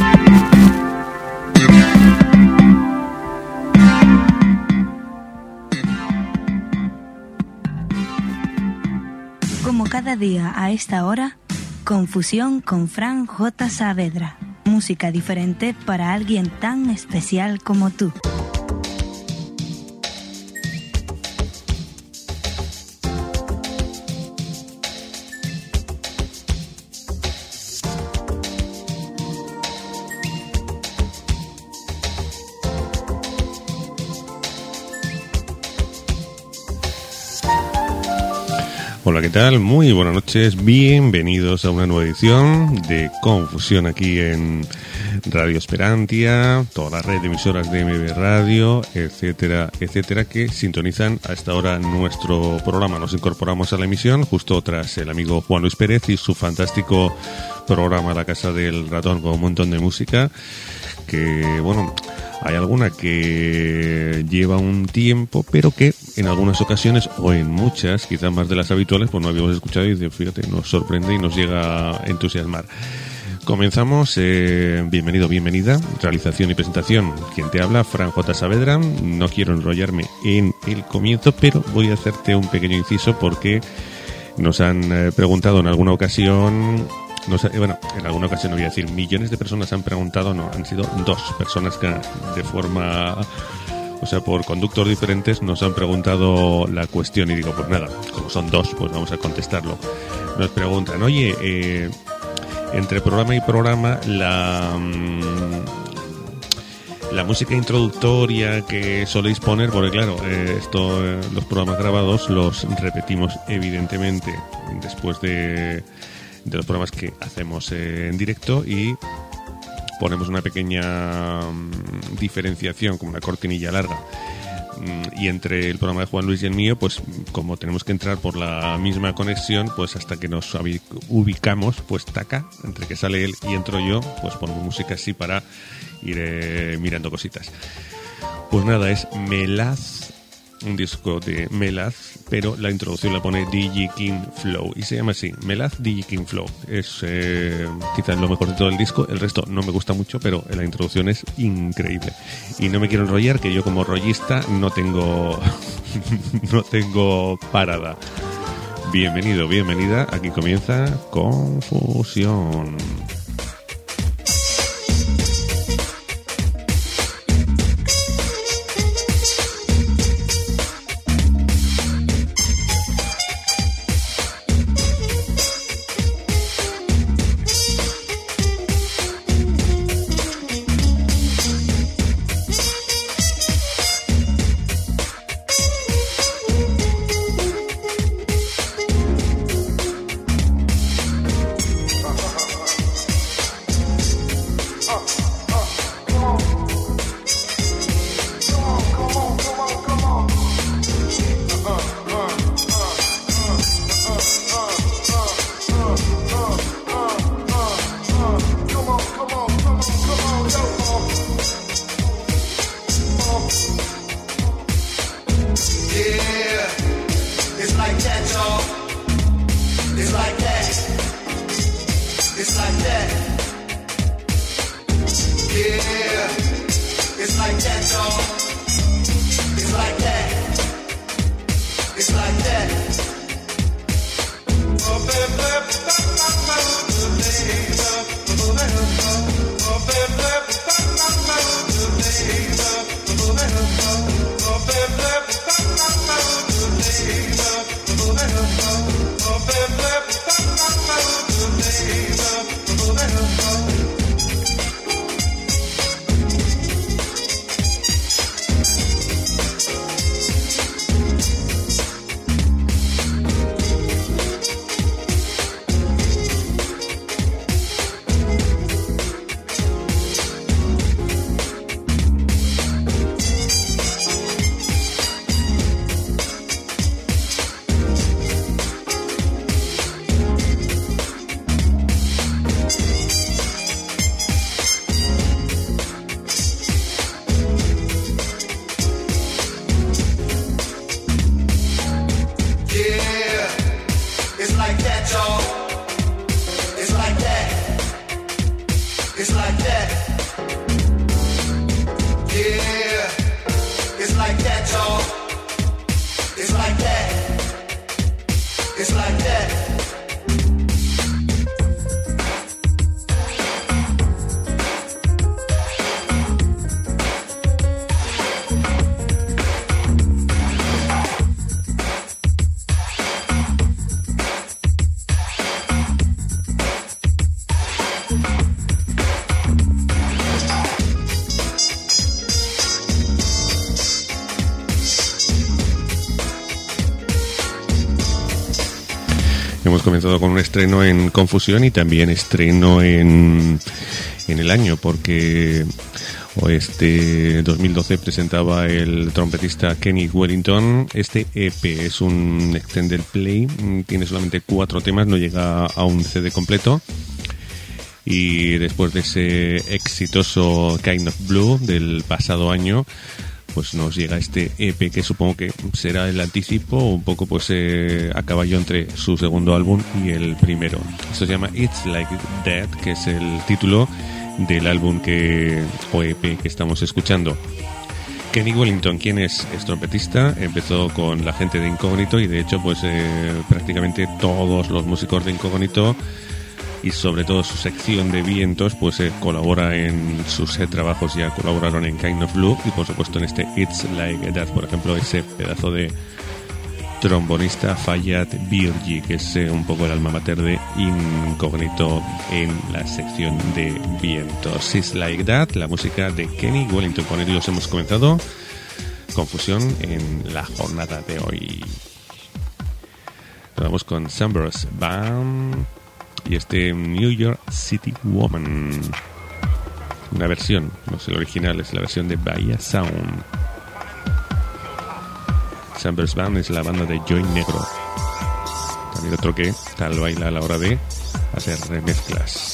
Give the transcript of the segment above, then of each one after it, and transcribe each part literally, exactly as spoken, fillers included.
Como cada día a esta hora, Confusión con Fran J. Saavedra. Música diferente para alguien tan especial como tú. Hola, ¿qué tal? Muy buenas noches, bienvenidos a una nueva edición de Confusión aquí en Radio Esperantia, toda la red de emisoras de M B Radio, etcétera, etcétera, que sintonizan a esta hora nuestro programa. Nos incorporamos a la emisión justo tras el amigo Juan Luis Pérez y su fantástico programa La Casa del Ratón, con un montón de música que, bueno, hay alguna que lleva un tiempo, pero que en algunas ocasiones, o en muchas, quizás más de las habituales, pues no habíamos escuchado y fíjate, nos sorprende y nos llega a entusiasmar. Comenzamos, eh, bienvenido, bienvenida, realización y presentación. Quien te habla, Fran J. Saavedra. No quiero enrollarme en el comienzo, pero voy a hacerte un pequeño inciso porque nos han eh, preguntado en alguna ocasión... No sé, bueno, en alguna ocasión no voy a decir, millones de personas han preguntado, no, han sido dos personas que de forma, o sea, por conductos diferentes nos han preguntado la cuestión y digo, pues nada, como son dos, pues vamos a contestarlo. Nos preguntan, oye, eh, entre programa y programa, la, mmm, la música introductoria que soléis poner, porque claro, eh, esto, eh, los programas grabados los repetimos evidentemente después de... de los programas que hacemos eh, en directo y ponemos una pequeña um, diferenciación, como una cortinilla larga, um, y entre el programa de Juan Luis y el mío, pues como tenemos que entrar por la misma conexión, pues hasta que nos ubicamos, pues taca, entre que sale él y entro yo, pues ponemos música así para ir eh, mirando cositas. Pues nada, es Melaz, un disco de Melaz, pero la introducción la pone Digi King Flow y se llama así, Melaz Digi King Flow. Es eh, quizás lo mejor de todo el disco. El resto no me gusta mucho, pero la introducción es increíble. Y no me quiero enrollar, que yo como rollista no tengo no tengo parada. Bienvenido, bienvenida. Aquí comienza Confusión. comenzado con un estreno en Confusión y también estreno en, en el año, porque este dos mil doce presentaba el trompetista Kenny Wellington este E P. Es un extended play, tiene solamente cuatro temas, no llega a un C D completo. Y después de ese exitoso Kind of Blue del pasado año, pues nos llega este E P que supongo que será el anticipo, un poco pues eh, a caballo entre su segundo álbum y el primero. Esto se llama It's Like That, que es el título del álbum que, o E P que estamos escuchando. Kenny Wellington, ¿quién es? Es trompetista, empezó con la gente de Incógnito y de hecho pues eh, prácticamente todos los músicos de Incógnito y sobre todo su sección de vientos pues eh, colabora en sus eh, trabajos, ya colaboraron en Kind of Blue y por supuesto en este It's Like That, por ejemplo, ese pedazo de trombonista Fayad Birgi, que es eh, un poco el alma mater de Incógnito en la sección de vientos. It's Like That, la música de Kenny Wellington. Con ellos hemos comenzado Confusión en la jornada de hoy. Nos vamos con Sunburst Band y este New York City Woman, una versión, no es el original, es la versión de Bahía Sound. Sunburst Band es la banda de Joy Negro, también otro que tal baila a la hora de hacer remezclas.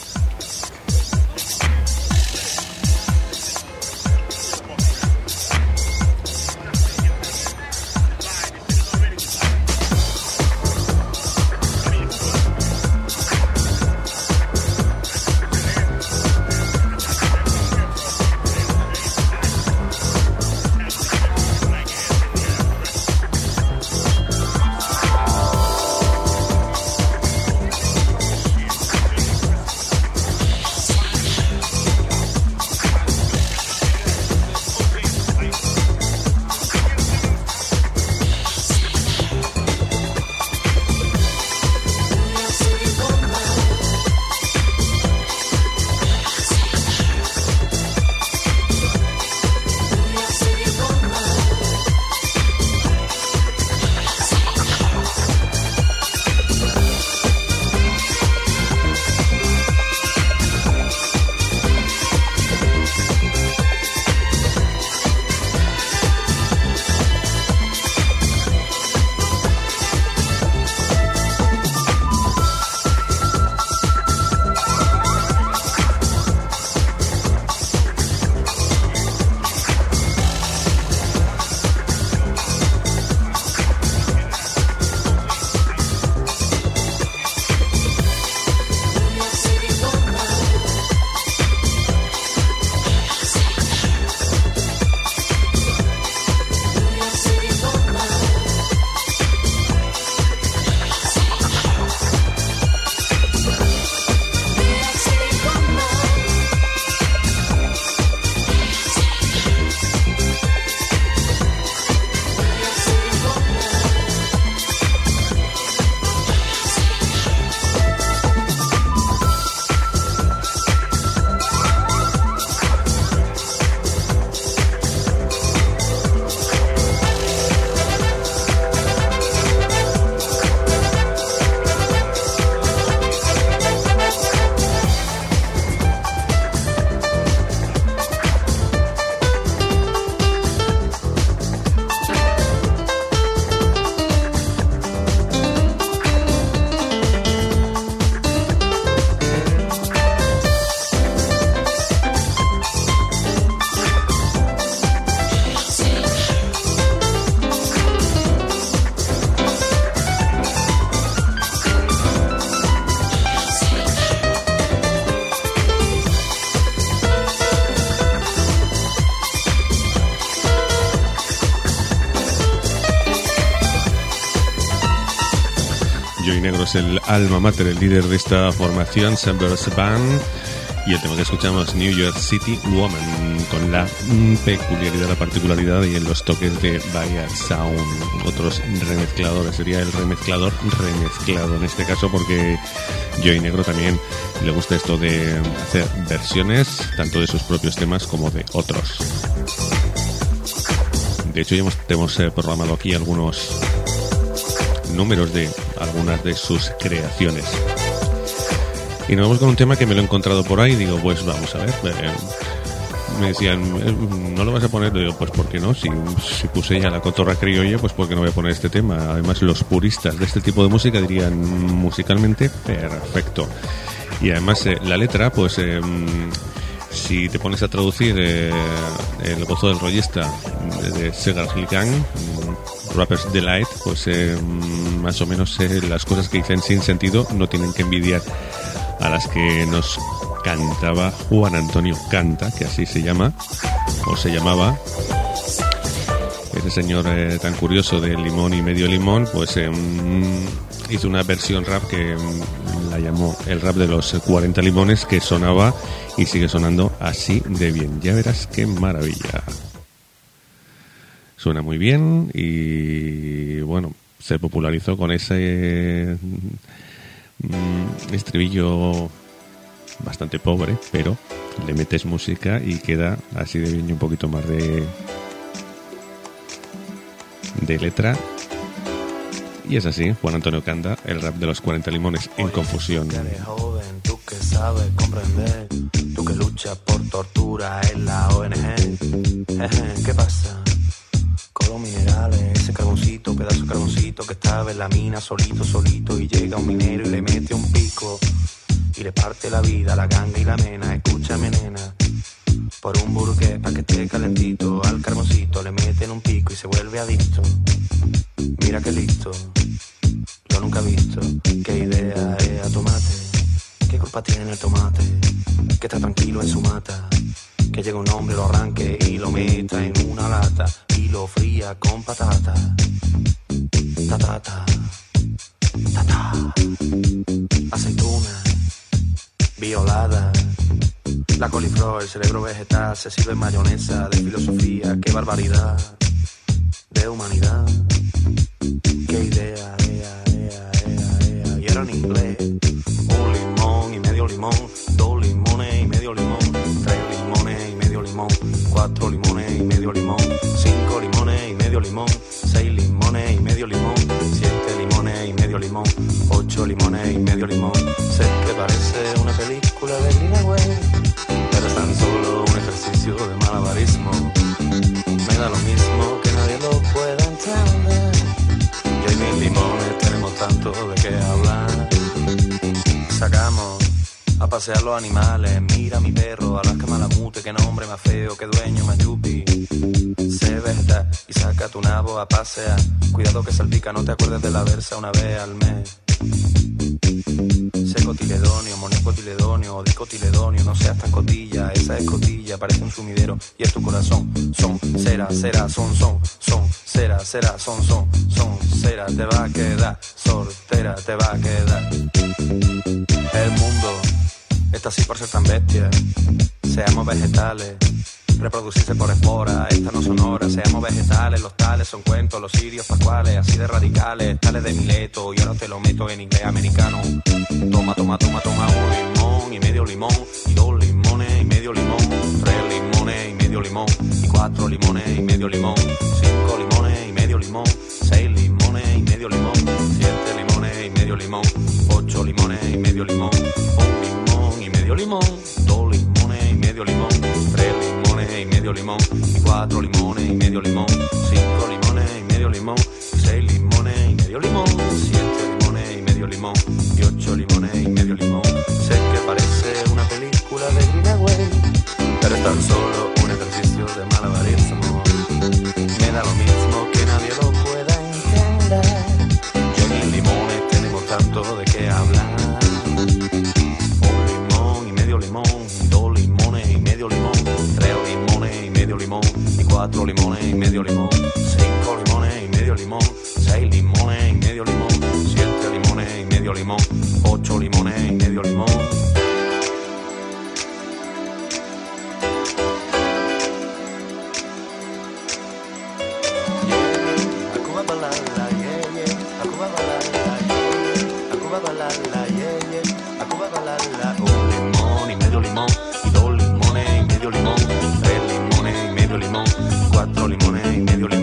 Joey Negro es el alma mater, el líder de esta formación, Sunburst Band, y el tema que escuchamos, New York City Woman, con la peculiaridad, la particularidad y en los toques de Bahía Sound, otros remezcladores. Sería el remezclador remezclado en este caso, porque Joey Negro también le gusta esto de hacer versiones tanto de sus propios temas como de otros. De hecho ya hemos, hemos eh, programado aquí algunos números de algunas de sus creaciones. Y nos vamos con un tema que me lo he encontrado por ahí. Digo, pues vamos a ver. Eh, me decían, ¿no lo vas a poner? Digo, pues ¿por qué no? Si, si puse ya la cotorra criolla, pues ¿por qué no voy a poner este tema? Además, los puristas de este tipo de música dirían musicalmente perfecto. Y además eh, la letra, pues eh, si te pones a traducir eh, El gozo del rollista de Segar Hill Gang, Rapper's Delight, pues eh, más o menos eh, las cosas que dicen sin sentido no tienen que envidiar a las que nos cantaba Juan Antonio Canta, que así se llama, o se llamaba. Ese señor eh, tan curioso de Limón y Medio Limón, pues eh, hizo una versión rap que mm, la llamó el rap de los cuarenta limones, que sonaba y sigue sonando así de bien. Ya verás qué maravilla. Suena muy bien y bueno, se popularizó con ese eh, mm, estribillo bastante pobre, pero le metes música y queda así de bien y un poquito más de de letra. Y es así, Juan Antonio Canda, el rap de los cuarenta limones en confusión. Joven, tú que sabes comprender, tú que luchas por tortura en la O N G. ¿Qué pasa? Con los minerales, ese carboncito, pedazo de carboncito que estaba en la mina solito, solito, y llega un minero y le mete un pico y le parte la vida, la ganga y la mena. Escúchame, nena, por un burgués pa' que esté calentito, al carboncito le meten un pico y se vuelve adicto. Mira que listo, yo nunca he visto. Qué idea es a tomate, qué culpa tiene el tomate, que está tranquilo en su mata, que llega un hombre, lo arranque y lo meta en una lata y lo fría con patata. Tatata, tata, aceituna, violada, la coliflor, el cerebro vegetal, se sirve en mayonesa de filosofía, qué barbaridad de humanidad, qué idea, ea, ea, ea, ea, y era en inglés. Un limón y medio limón, dos limones y medio limón, tres limones y medio limón, cuatro limones y medio limón, cinco limones y medio limón, seis limones y medio limón, siete limones y medio limón, ocho limones y medio limón. Sé que parece una película de Greenaway, pero es tan solo un ejercicio de malabarismo. Me da lo mismo que nadie lo pueda entender. Yo y mis limones tenemos tanto de qué hablar. Sacamos a pasear los animales, mira a mi perro, Alaska Malamute, qué nombre más feo, qué dueño más yupi. Sé vegetal y saca tu nabo a pasear. Cuidado que salpica, no te acuerdes de la versa una vez al mes. Sé cotiledonio, monecotiledonio, dicotiledonio, no seas tan cotilla, esa es cotilla, parece un sumidero y es tu corazón. Son, cera, cera, son, son, son, cera, cera, son, son, son, cera, te va a quedar, sortera, te va a quedar. El mundo está así por ser tan bestia, seamos vegetales, reproducirse por esporas, estas no son horas, seamos vegetales, los tales son cuentos, los sirios pascuales, así de radicales, tales de Mileto, y ahora te lo meto en inglés americano. Toma, toma, toma, toma un limón y medio limón, y dos limones y medio limón, tres limones y medio limón, y cuatro limones y medio limón, cinco limones y medio limón, seis limones y medio limón, siete limones y medio limón, ocho limones y medio limón, un limón y medio limón, dos limones y medio limón, tres limones y medio limón, y cuatro limones y medio limón, cinco limones y medio limón, seis limones y medio limón, siete limones y medio limón, y ocho limones y medio limón. Sé que parece una película de Greenaway, pero es tan solo un ejercicio de malabarismo. Me da lo mismo que nadie lo pueda entender. Yo y mis limones tenemos tanto de qué hablar. Un limón y medio limón, dos limones y medio limón, tres limones y medio limón, y cuatro limones y medio limón, cinco limones y medio limón, seis limones y medio limón, siete limones y medio limón, ocho limones y medio limón. Cuatro limones y medio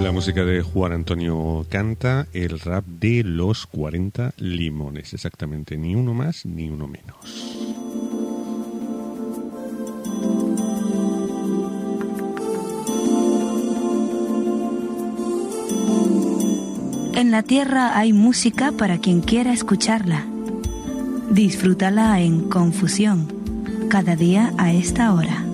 La música de Juan Antonio Canta, el rap de los cuarenta limones, exactamente, ni uno más ni uno menos. En la tierra hay música para quien quiera escucharla. Disfrútala en Confusión, cada día a esta hora.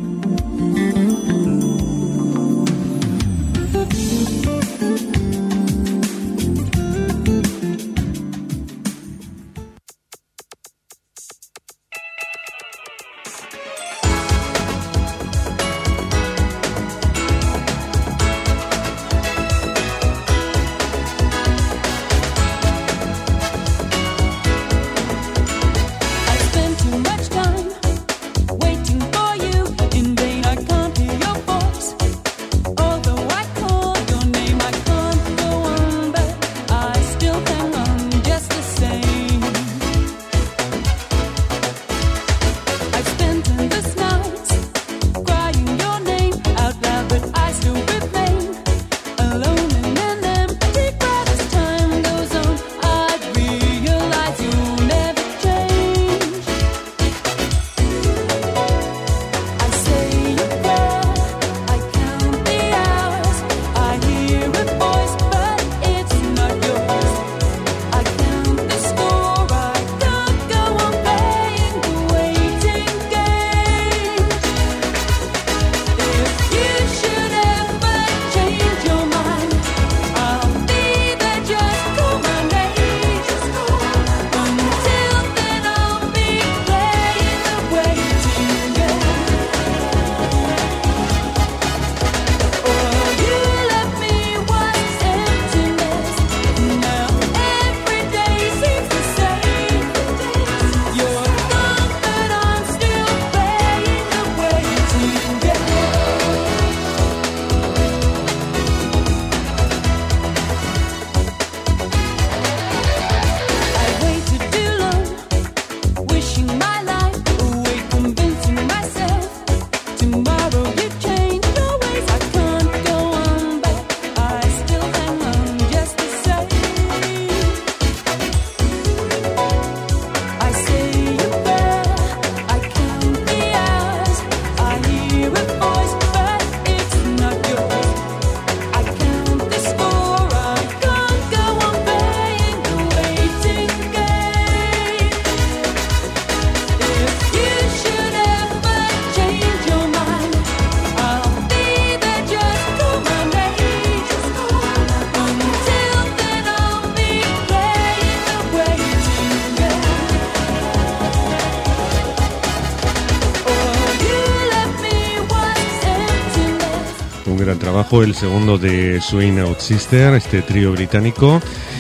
Trabajo, el segundo de Swing Out Sister, este trío británico,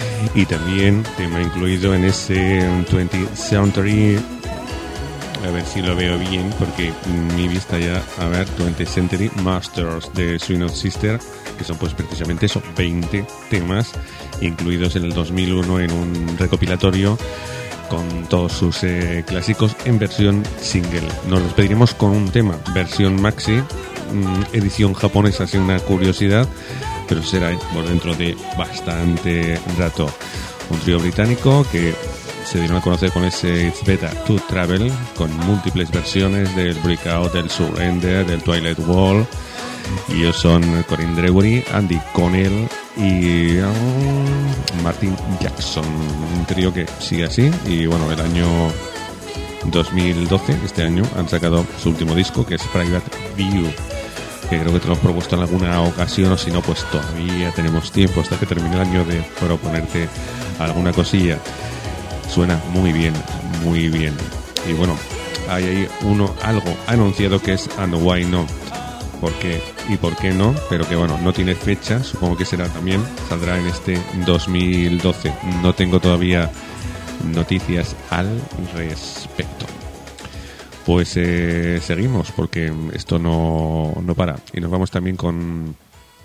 y también tema incluido en ese twentieth Century, a ver si lo veo bien porque mi vista ya, a ver, twentieth Century Masters de Swing Out Sister, que son pues precisamente eso, veinte temas incluidos en el dos mil uno en un recopilatorio con todos sus eh, clásicos en versión single. Nos despediremos con un tema, versión maxi, edición japonesa, así una curiosidad, pero será por dentro de bastante rato. Un trío británico que se dieron a conocer con ese It's Better to Travel, con múltiples versiones del Breakout, del Surrender, del Twilight Wall, y ellos son Corinne Drewery, Andy Connell y um, Martin Jackson, un trío que sigue así. Y bueno, el año dos mil doce, este año, han sacado su último disco, que es Private View, que creo que te lo he propuesto en alguna ocasión, o si no, pues todavía tenemos tiempo hasta que termine el año de proponerte alguna cosilla. Suena muy bien, muy bien. Y bueno, hay ahí uno, algo anunciado que es And Why Not. ¿Por qué y por qué no? Pero que bueno, no tiene fecha, supongo que será también, saldrá en este dos mil doce. No tengo todavía noticias al respecto. Pues eh, seguimos, porque esto no, no para. Y nos vamos también con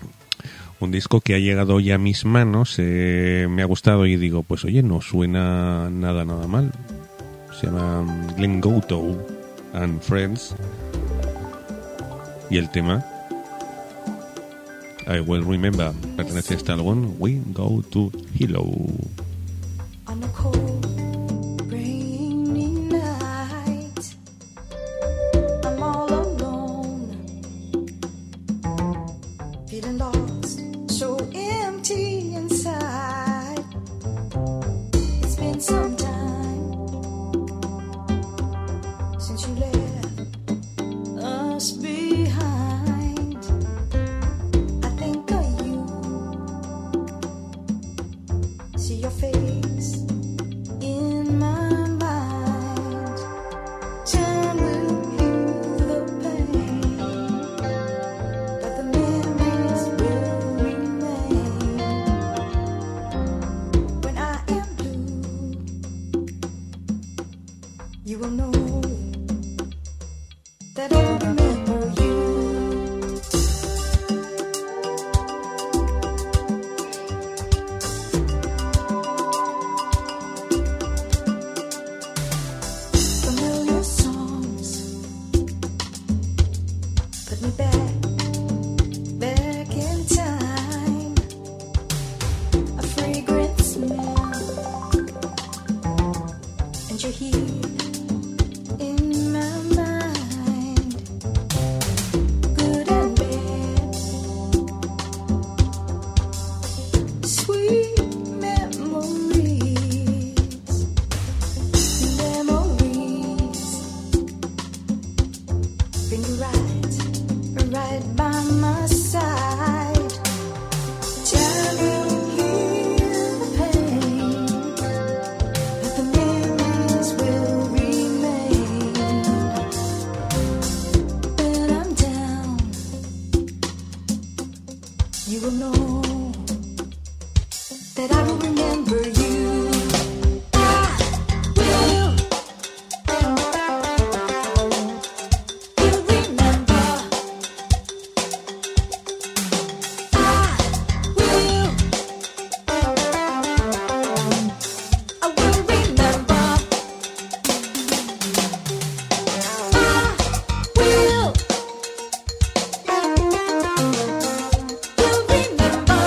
un disco que ha llegado ya a mis manos, eh, me ha gustado y digo, pues oye, no suena nada, nada mal. Se llama Glenn Gotow and Friends. Y el tema, I Will Remember. Pertenece a este álbum We Go to Hilo. On a cold, rainy night, I'm all alone, feeling lost, so empty inside. It's been some time since you left us behind. I think of you, see your face in my mind. Time will heal the pain, but the memories will remain. When I am blue, you will know that I will remember you. Familiar songs put me back, back in time. A fragrant smell, and you're here in my mind. Good and bad, sweet memories. Memories, bring you right, right by my side. Time will heal the pain, but the memories will remain. When I'm down, you will know that I will remember you. I will. Will remember. I will. I will remember. I will. Will remember.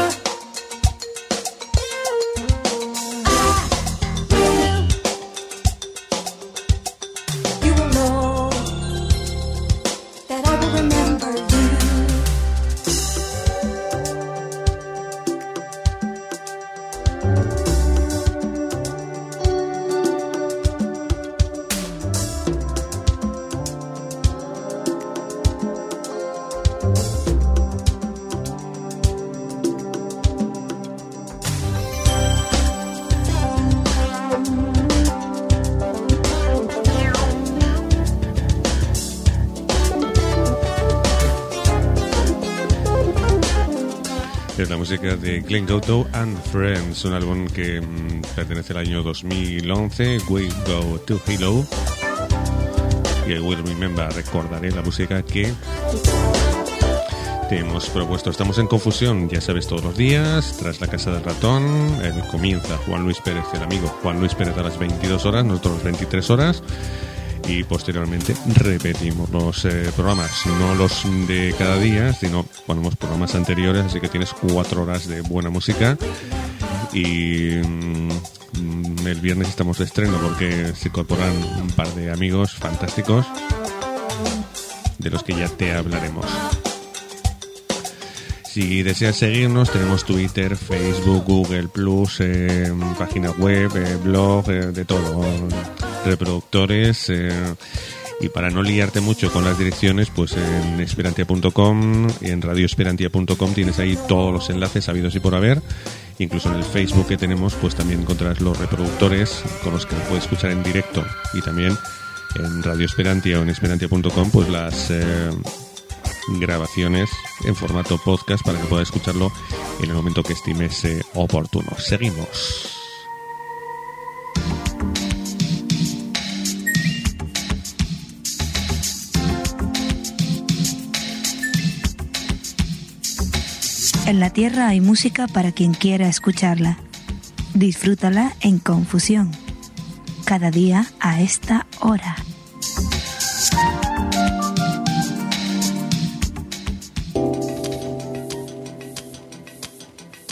You will know that I will remember you. Es la música de Glenn Goto and Friends, un álbum que mm, pertenece al año dos mil once, We Go to Hilo. Y I Will Remember, recordaré la música que te hemos propuesto. Estamos en Confusión, ya sabes, todos los días, tras la Casa del Ratón. Eh, comienza Juan Luis Pérez, el amigo Juan Luis Pérez, a las veintidós horas, nosotros veintitrés horas. Y posteriormente repetimos los eh, programas, no los de cada día, sino ponemos programas anteriores, así que tienes cuatro horas de buena música. Y mm, el viernes estamos de estreno porque se incorporan un par de amigos fantásticos de los que ya te hablaremos. Si deseas seguirnos, tenemos Twitter, Facebook, Google Plus, eh, página web, eh, blog, eh, de todo, reproductores. Eh, y para no liarte mucho con las direcciones, pues en esperantia punto com y en radio esperantia punto com tienes ahí todos los enlaces habidos y por haber. Incluso en el Facebook que tenemos, pues también encontrarás los reproductores con los que puedes escuchar en directo. Y también en Radio Esperantia o en esperantia punto com, pues las Eh, grabaciones en formato podcast para que puedas escucharlo en el momento que estimes eh, oportuno. Seguimos. En la Tierra hay música para quien quiera escucharla. Disfrútala en Confusión. Cada día a esta hora.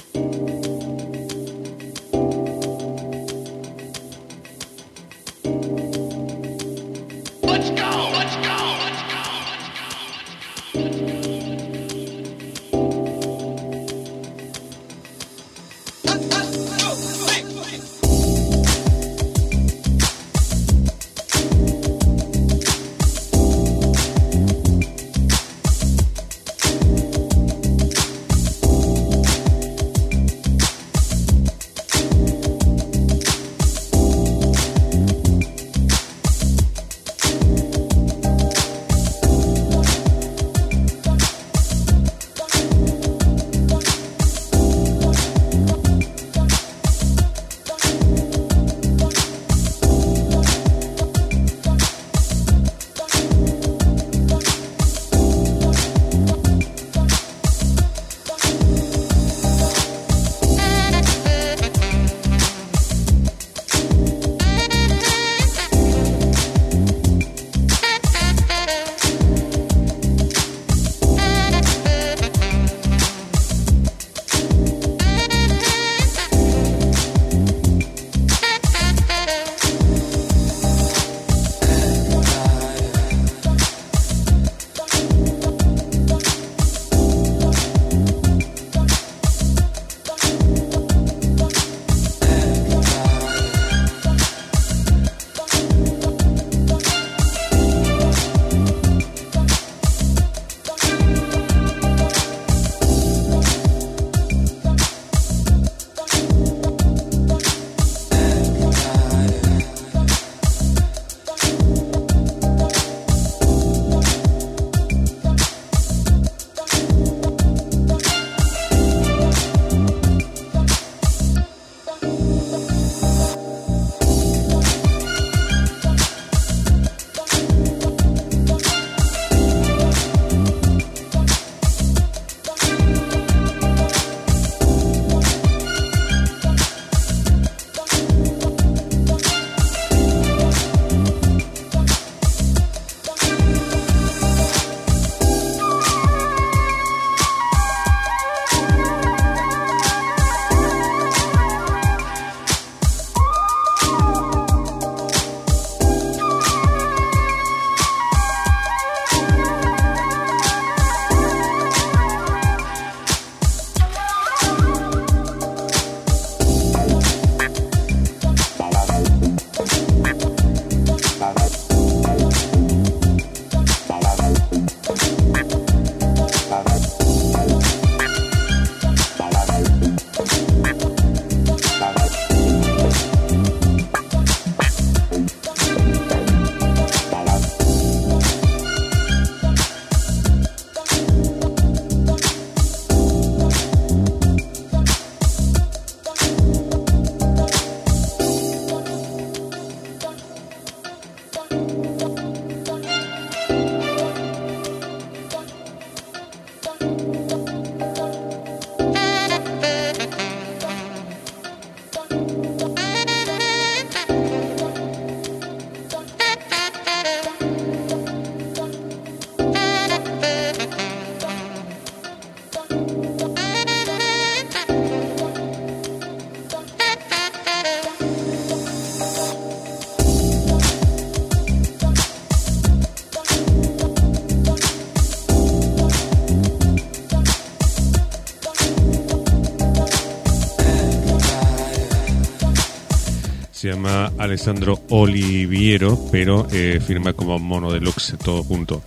Se llama Alessandro Oliviero, pero eh, firma como Mono Deluxe, todo junto.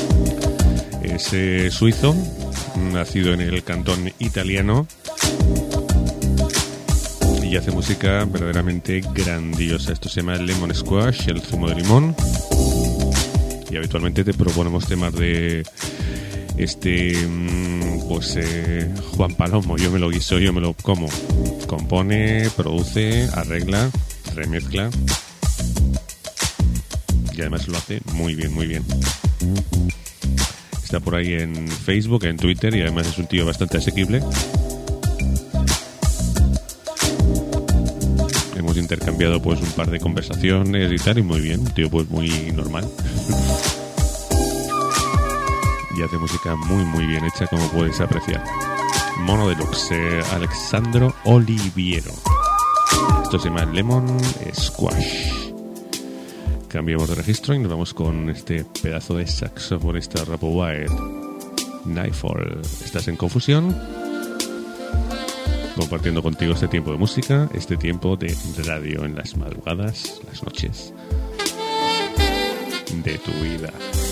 Es eh, suizo, nacido en el cantón italiano, y hace música verdaderamente grandiosa. Esto se llama Lemon Squash, el zumo de limón. Y habitualmente te proponemos temas de este, pues eh, Juan Palomo. Yo me lo guiso, yo me lo como. Compone, produce, arregla, remezcla, y además lo hace muy bien, muy bien. Está por ahí en Facebook, en Twitter, y además es un tío bastante asequible. Hemos intercambiado pues un par de conversaciones y tal, y muy bien, un tío pues muy normal. Y hace música muy muy bien hecha, como puedes apreciar. Mono Deluxe, eh, Alexandro Oliviero. Esto se llama Lemon Squash. Cambiamos de registro y nos vamos con este pedazo de saxofonista Rob White. Nightfall. Estás en Confusión, compartiendo contigo este tiempo de música, este tiempo de radio en las madrugadas, las noches de tu vida.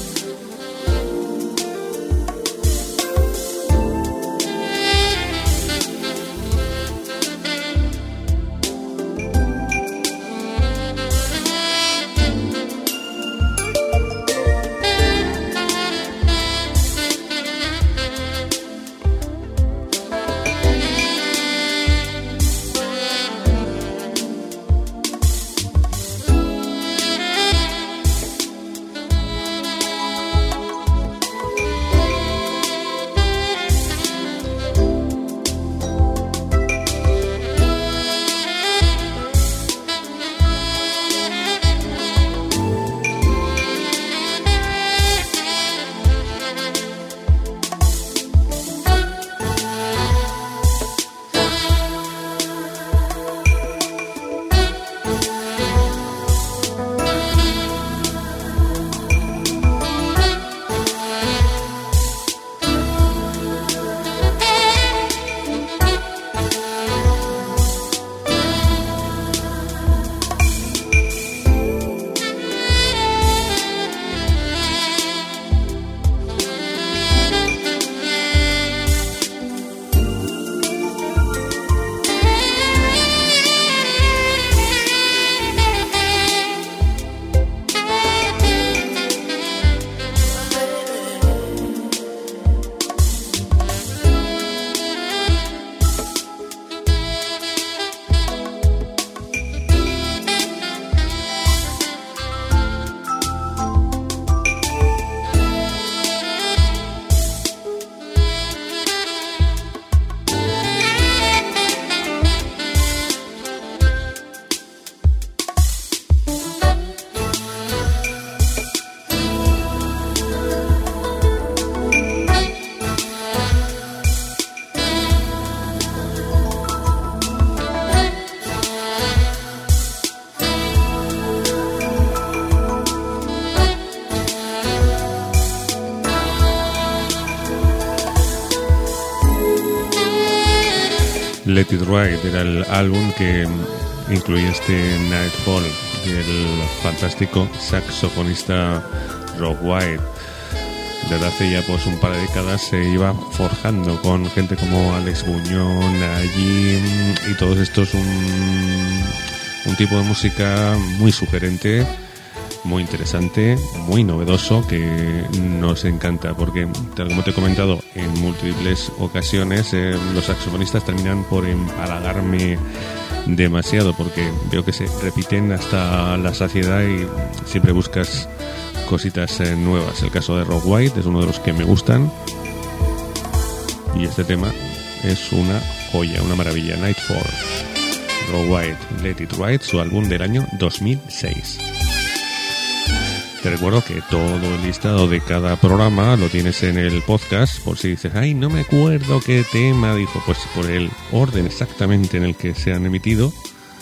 Let It Ride era el álbum que incluía este Nightfall del fantástico saxofonista Rob White. Desde hace ya pues un par de décadas se iba forjando con gente como Alex Buñón, Jim y todos estos, un, un tipo de música muy sugerente, muy interesante, muy novedoso, que nos encanta porque, tal como te he comentado en múltiples ocasiones, eh, los saxofonistas terminan por empalagarme demasiado porque veo que se repiten hasta la saciedad y siempre buscas cositas eh, nuevas. El caso de Rob White es uno de los que me gustan y este tema es una joya, una maravilla. Nightfall, Rob White, Let It Ride, su álbum del año dos mil seis. Te recuerdo que todo el listado de cada programa lo tienes en el podcast, por si dices, ay, no me acuerdo qué tema dijo, pues por el orden exactamente en el que se han emitido,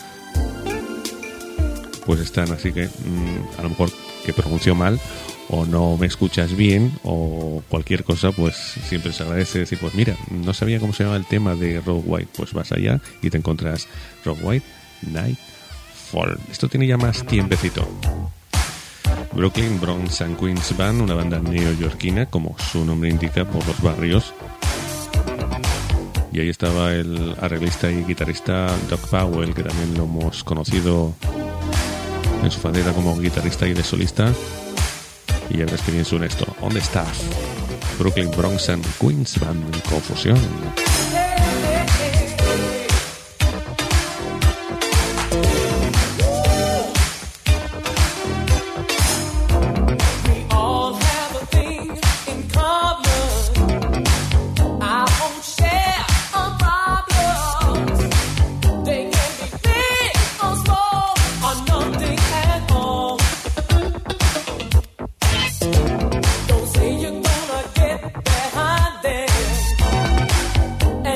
pues están. Así que mmm, a lo mejor que pronuncio mal o no me escuchas bien o cualquier cosa, pues siempre se agradece decir, pues mira, no sabía cómo se llamaba el tema de Rob White, pues vas allá y te encuentras Rob White, Nightfall. Esto tiene ya más tiempecito. Brooklyn Bronx and Queens Band, una banda neoyorquina, como su nombre indica, por los barrios. Y ahí estaba el arreglista y guitarrista Doc Powell, que también lo hemos conocido en su faceta como guitarrista y de solista. Y ya verás que bien suena esto. On the Staff, Brooklyn Bronx and Queens Band, Confusión. Don't say you're gonna get behind them.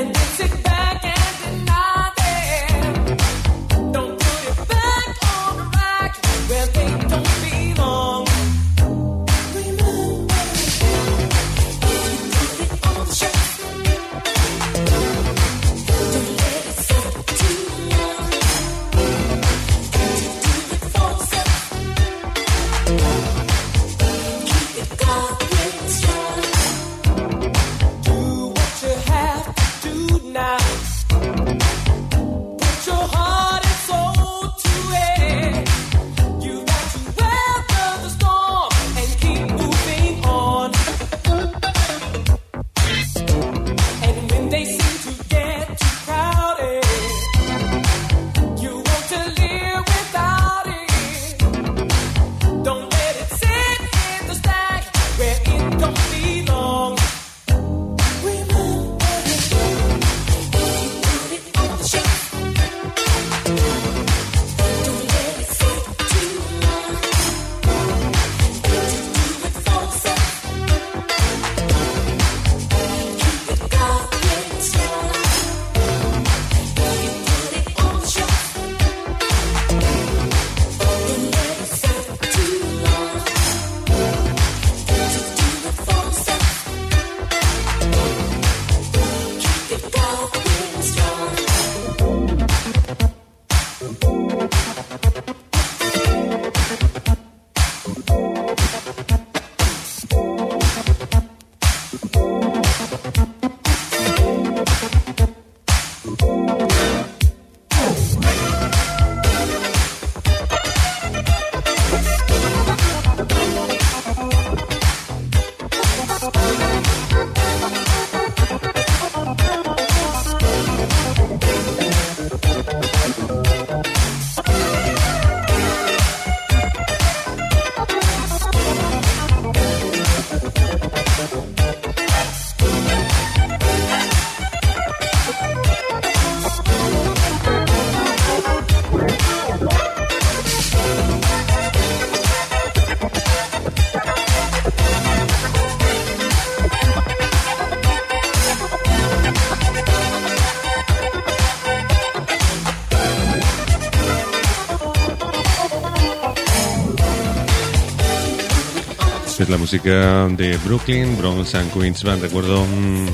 Es la música de Brooklyn, Bronx and Queens Band. Recuerdo mmm,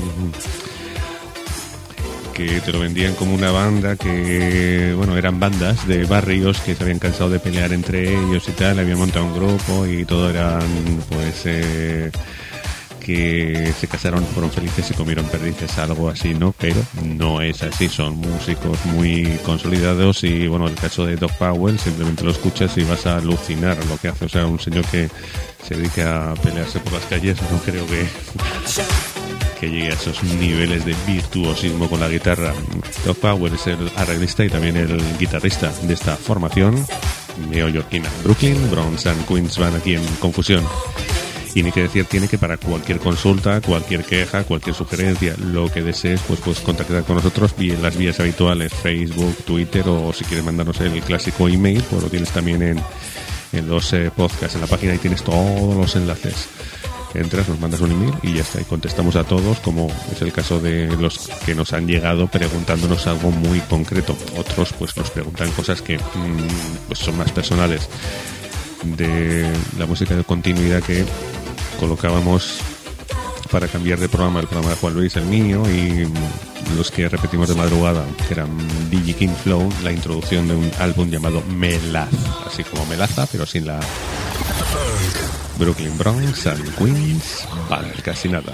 que te lo vendían como una banda que, bueno, eran bandas de barrios que se habían cansado de pelear entre ellos y tal, habían montado un grupo y todo eran, pues, eh, que se casaron, fueron felices y comieron perdices, algo así, ¿no? Pero no es así, son músicos muy consolidados y, bueno, el caso de Dog Powell, simplemente lo escuchas y vas a alucinar lo que hace, o sea, un señor que se dedica a pelearse por las calles, no creo que que llegue a esos niveles de virtuosismo con la guitarra. Dog Powell es el arreglista y también el guitarrista de esta formación neoyorquina. Brooklyn, Bronx and Queens van aquí en Confusión. Y ni que decir tiene que para cualquier consulta, cualquier queja, cualquier sugerencia, lo que desees, pues puedes contactar con nosotros vía las vías habituales, Facebook, Twitter, o si quieres mandarnos el clásico email, pues lo tienes también en, en los eh, podcasts, en la página, y tienes todos los enlaces. Entras, nos mandas un email y ya está, y contestamos a todos, como es el caso de los que nos han llegado preguntándonos algo muy concreto. Otros pues nos preguntan cosas que mmm, pues son más personales, de la música de continuidad que colocábamos para cambiar de programa, el programa de Juan Luis, el mío, y los que repetimos de madrugada, que eran Digi King Flow, la introducción de un álbum llamado Melaz, así como melaza, pero sin la Brooklyn, Bronx and Queens, vale, casi nada.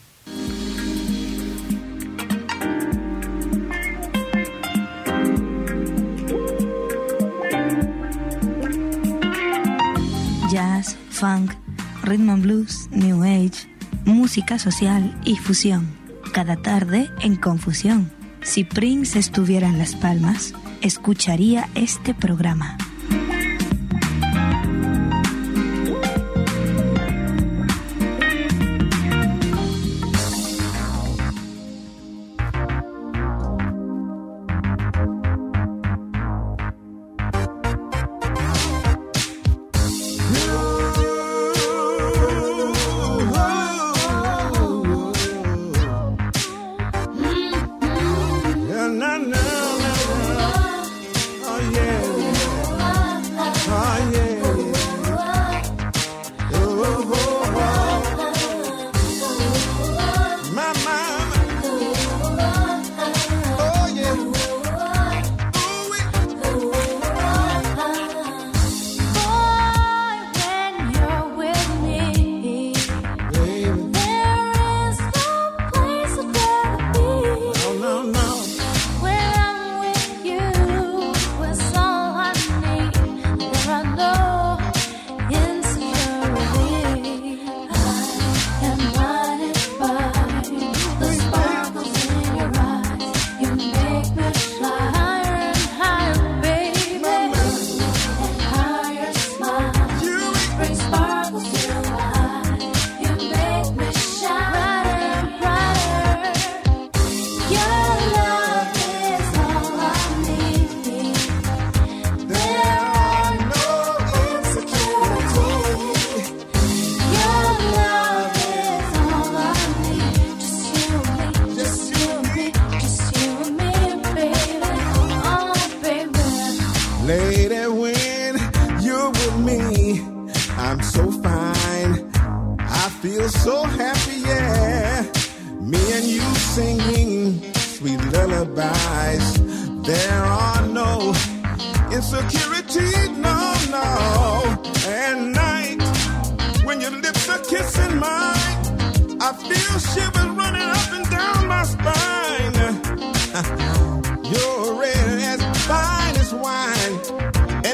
Jazz, funk, rhythm and blues, new age, música social y fusión. Cada tarde en Confusión. Si Prince estuviera en Las Palmas, escucharía este programa. So happy, yeah. Me and you singing sweet lullabies. There are no insecurities, no, no. At night, when your lips are kissing mine, I feel shivers running up and down my spine.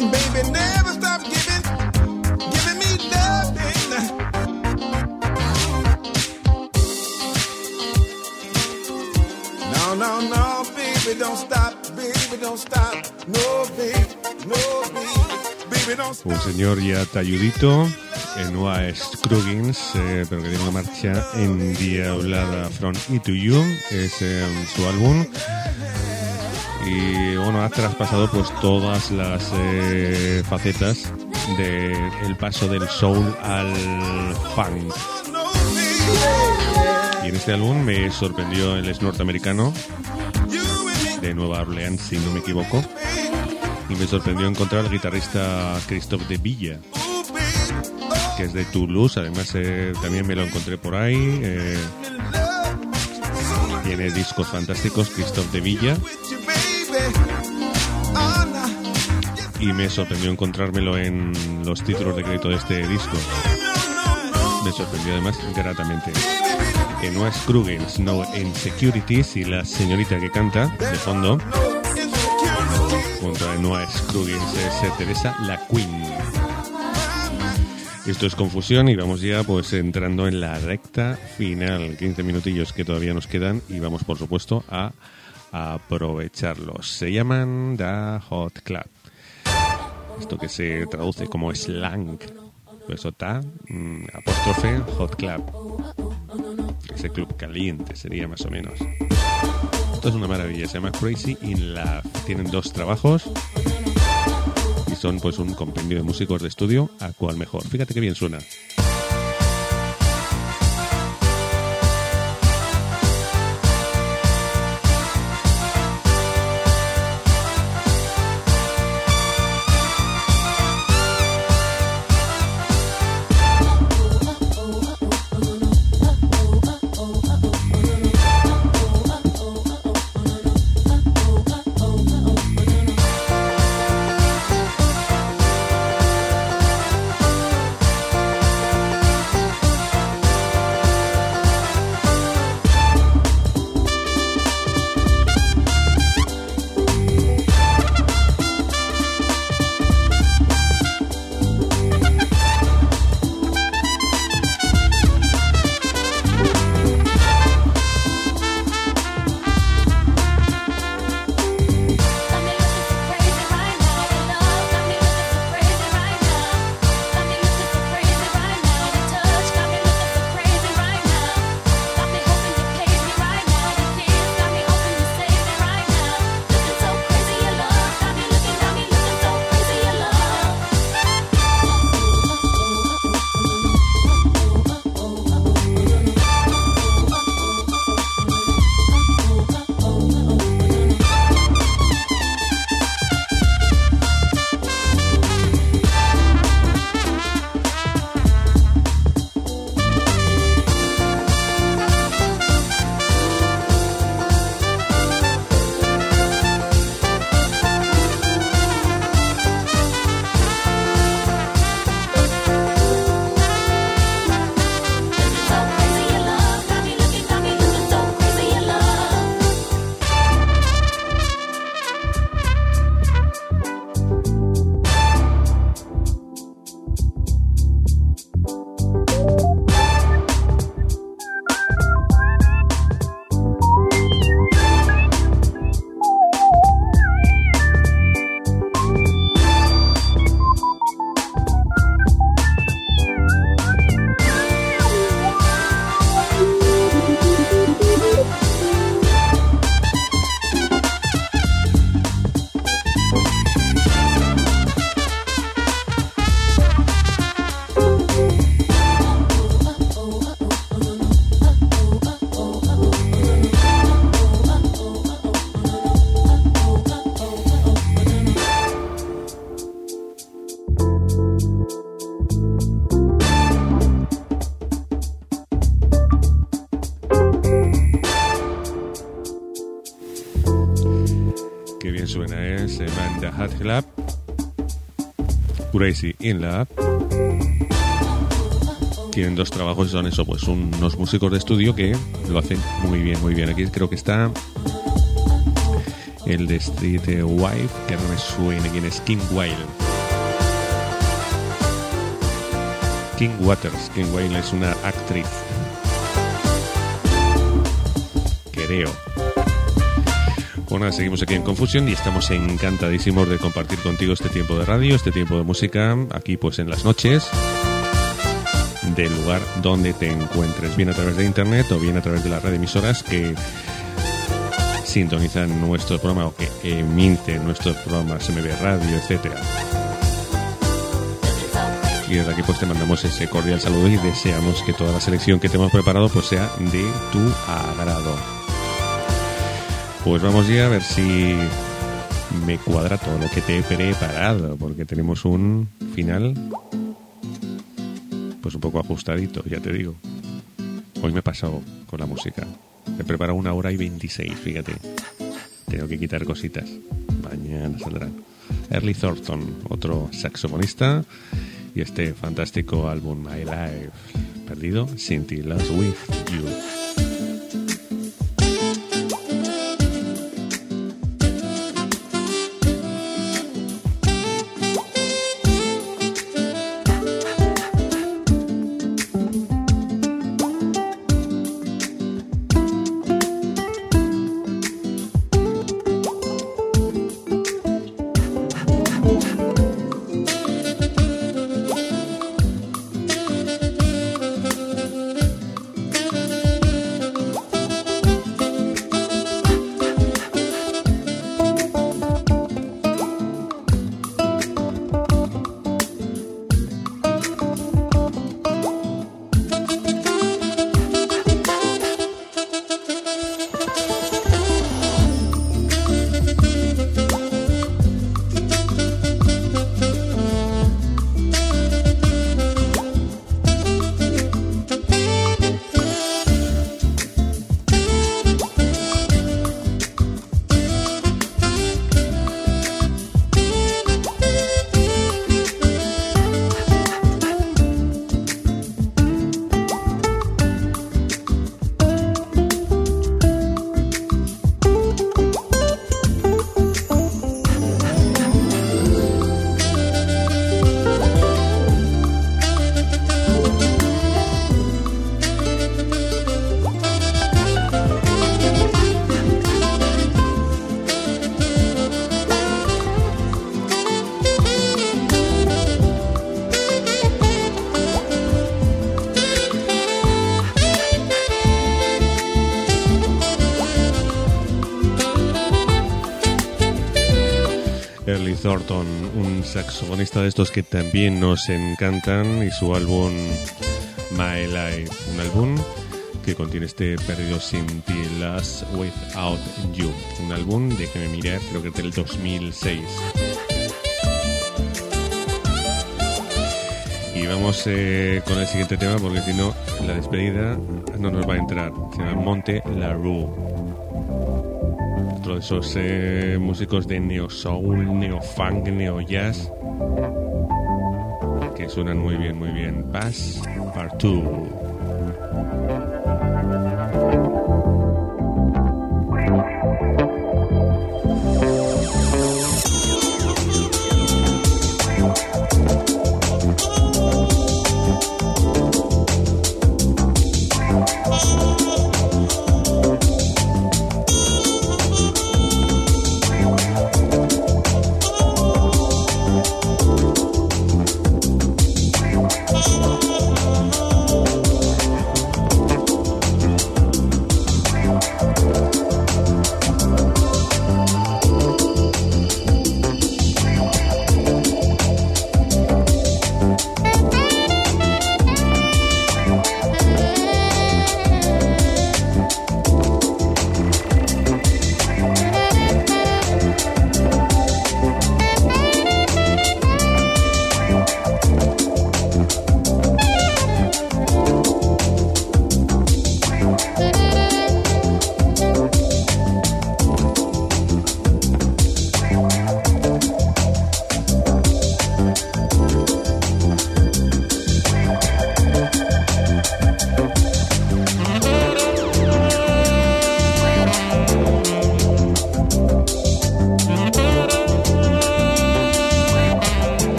giving, baby, never stop giving, giving me loving. No, no, no, baby, don't stop, baby, don't stop. No, baby, no, baby, baby, don't stop. Un señor ya talludito, en Noah Scruggins, eh, pero que tiene una marcha endiablada. From E to You es eh, su álbum. Y bueno, ha traspasado pues todas las eh, facetas del paso del soul al funk. Y en este álbum me sorprendió, él es norteamericano, de Nueva Orleans si no me equivoco, y me sorprendió encontrar al guitarrista Christophe de Villa, que es de Toulouse. Además eh, también me lo encontré por ahí. eh, tiene discos fantásticos Christophe de Villa, y me sorprendió encontrármelo en los títulos de crédito de este disco. Me sorprendió además gratamente. En Noah Scruggins, No Insecurities, y la señorita que canta de fondo junto a Noah Scruggins es Teresa la Queen. Esto es Confusión y vamos ya pues entrando en la recta final. quince minutillos que todavía nos quedan y vamos por supuesto a aprovecharlos. Se llaman The Hot Club. Esto que se traduce como slang. Pues eso está, mm, apóstrofe, Hot Club. Ese club caliente sería más o menos. Esto es una maravilla, se llama Crazy in Love. Tienen dos trabajos y son pues un compendio de músicos de estudio, a cual mejor. Fíjate qué bien suena. suena es eh, Banda Hot Club, Crazy in Love. Tienen dos trabajos y son eso, pues unos músicos de estudio que lo hacen muy bien, muy bien. Aquí creo que está el de Street Wife, que no me suena, quién es Kim Wilde. Kim Waters. Kim Waters es una actriz, creo. Bueno, seguimos aquí en Confusión y estamos encantadísimos de compartir contigo este tiempo de radio, este tiempo de música, aquí pues en las noches, del lugar donde te encuentres, bien a través de internet o bien a través de las radioemisoras que sintonizan nuestro programa o que emiten nuestros programas, M B Radio, etcétera. Y desde aquí pues te mandamos ese cordial saludo y deseamos que toda la selección que te hemos preparado pues sea de tu agrado. Pues vamos ya a ver si me cuadra todo lo que te he preparado, porque tenemos un final pues un poco ajustadito, ya te digo. Hoy me he pasado con la música. He preparado una hora y veintiséis, fíjate. Tengo que quitar cositas. Mañana saldrán. Early Thornton, otro saxofonista, y este fantástico álbum My Life, perdido, Cindy Lost With You. Early Thornton, un saxofonista de estos que también nos encantan, y su álbum My Life, un álbum que contiene este perdido Cindy Lost Without You, un álbum, déjeme mirar, creo que es del dos mil seis. Y vamos eh, con el siguiente tema, porque si no, la despedida no nos va a entrar. Se llama Monte La Rue. Otro de esos eh, músicos de neo soul, neo funk, neo jazz, que suenan muy bien, muy bien. Pass Part dos.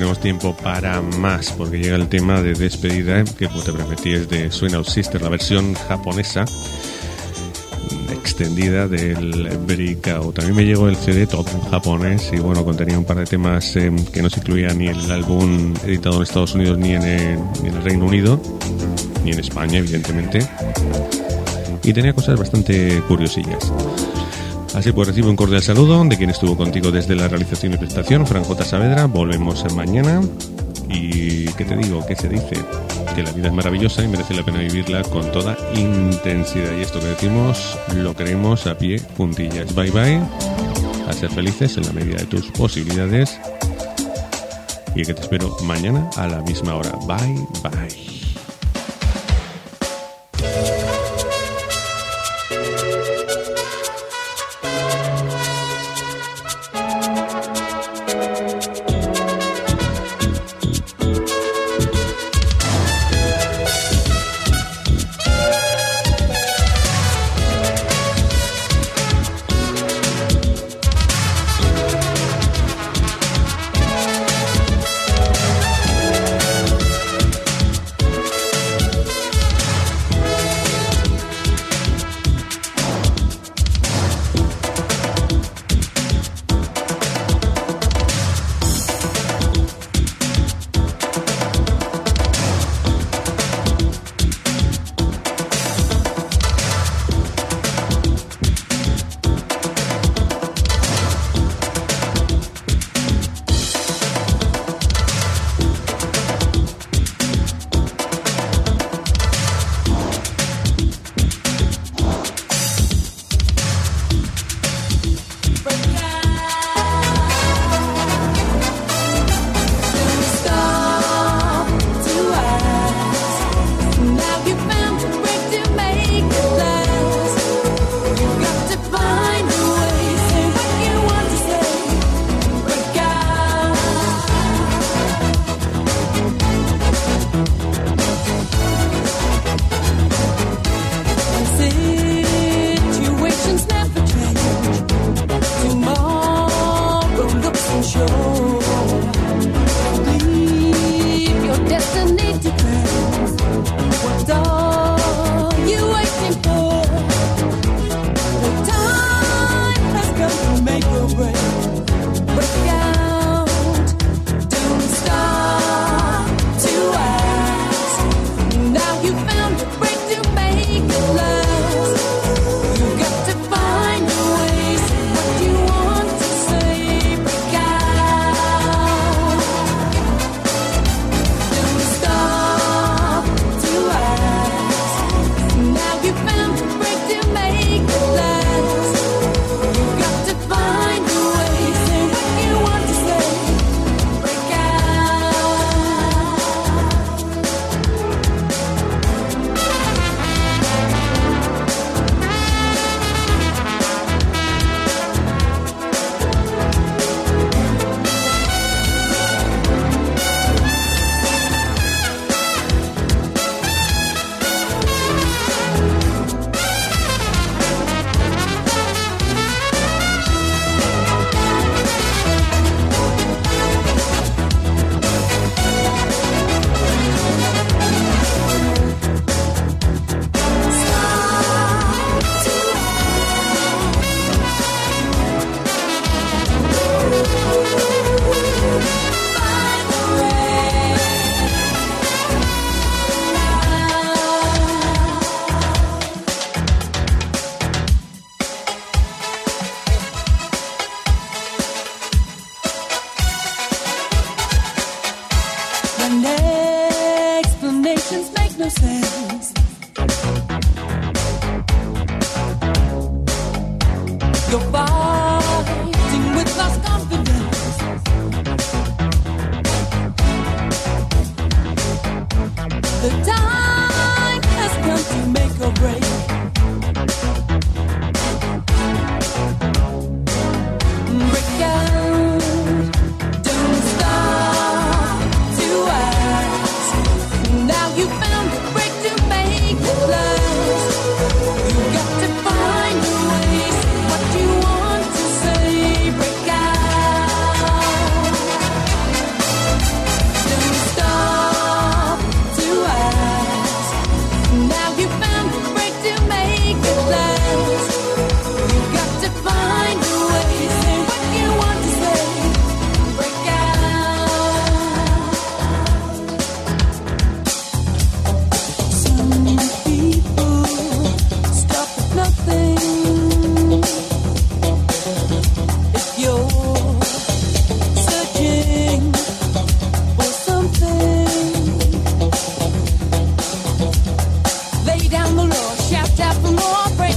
tenemos tiempo para más, porque llega el tema de despedida, que como te prometí es de Swing Out Sister, la versión japonesa extendida del Breakout. También me llegó el C D todo en japonés y bueno, contenía un par de temas eh, que no se incluía ni en el álbum editado en Estados Unidos ni en, el, ni en el Reino Unido, ni en España, evidentemente. Y tenía cosas bastante curiosillas. Así pues, recibo un cordial saludo de quien estuvo contigo desde la realización y presentación, Fran J. Saavedra. Volvemos mañana. Y ¿qué te digo? ¿Qué se dice? Que la vida es maravillosa y merece la pena vivirla con toda intensidad. Y esto que decimos lo creemos a pie juntillas. Bye bye. A ser felices en la medida de tus posibilidades. Y que te espero mañana a la misma hora. Bye bye.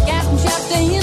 forgotten chapter in